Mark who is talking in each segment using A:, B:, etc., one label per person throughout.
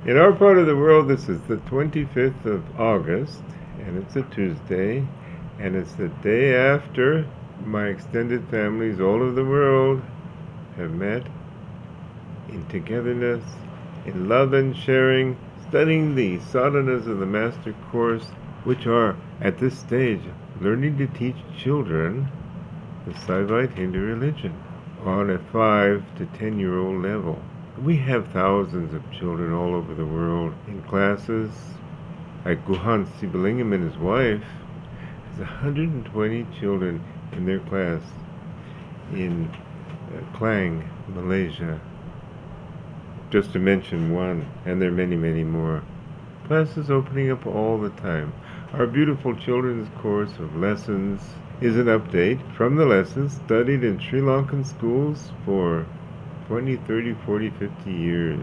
A: In our part of the world, this is the 25th of August, and it's a Tuesday, and it's the day after my extended families all over the world have met in togetherness, in love and sharing, studying the sadhanas of the Master Course, which are, at this stage, learning to teach children the Saivite Hindu religion on a 5 to 10-year-old level. We have thousands of children all over the world in classes. Like Guhan Sibalingam and his wife has 120 children in their class in Klang, Malaysia. Just to mention one, and there are many, many more. Classes opening up all the time. Our beautiful children's course of lessons is an update from the lessons studied in Sri Lankan schools for 20, 30, 40, 50 years.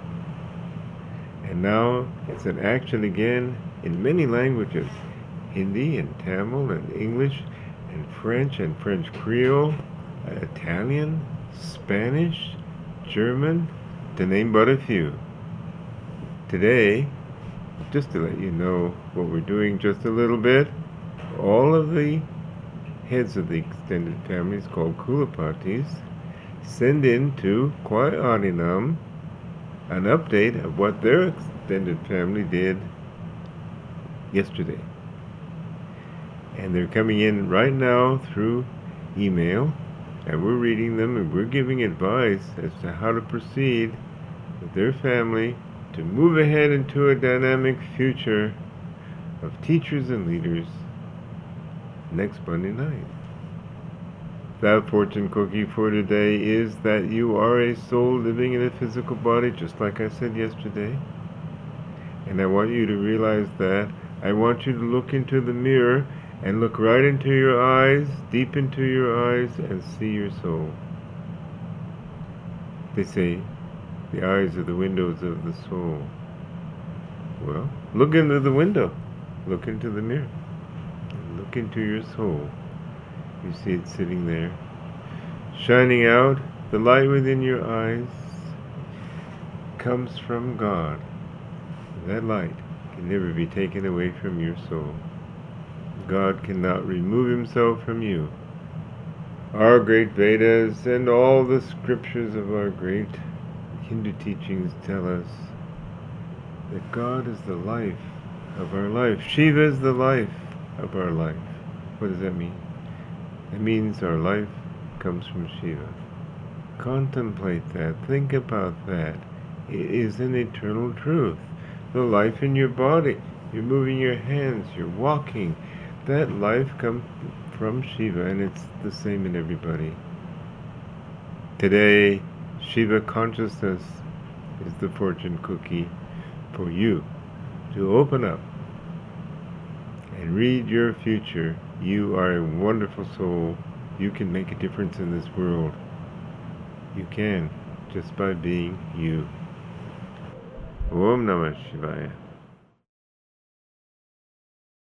A: And now it's an action again in many languages. Hindi and Tamil and English and French Creole, Italian, Spanish, German, to name but a few. Today, just to let you know what we're doing just a little bit, all of the heads of the extended families called Kulapatis send in to Kwai Aninam an update of what their extended family did yesterday. And they're coming in right now through email, and we're reading them and we're giving advice as to how to proceed with their family to move ahead into a dynamic future of teachers and leaders next Monday night. That fortune cookie for today is that you are a soul living in a physical body, just like I said yesterday. And I want you to realize that. I want you to look into the mirror and look right into your eyes, deep into your eyes, and see your soul. They say the eyes are the windows of the soul. Well, look into the window. Look into the mirror. And look into your soul. You see it sitting there, shining out. The light within your eyes comes from God. That light can never be taken away from your soul. God cannot remove himself from you. Our great Vedas and all the scriptures of our great Hindu teachings tell us that God is the life of our life. Shiva is the life of our life. What does that mean? It means our life comes from Shiva. Contemplate that. Think about that. It is an eternal truth. The life in your body. You're moving your hands. You're walking. That life comes from Shiva, and it's the same in everybody. Today, Shiva consciousness is the fortune cookie for you to open up and read your future. You are a wonderful soul. You can make a difference in this world. You can, just by being you. Om Namah Shivaya.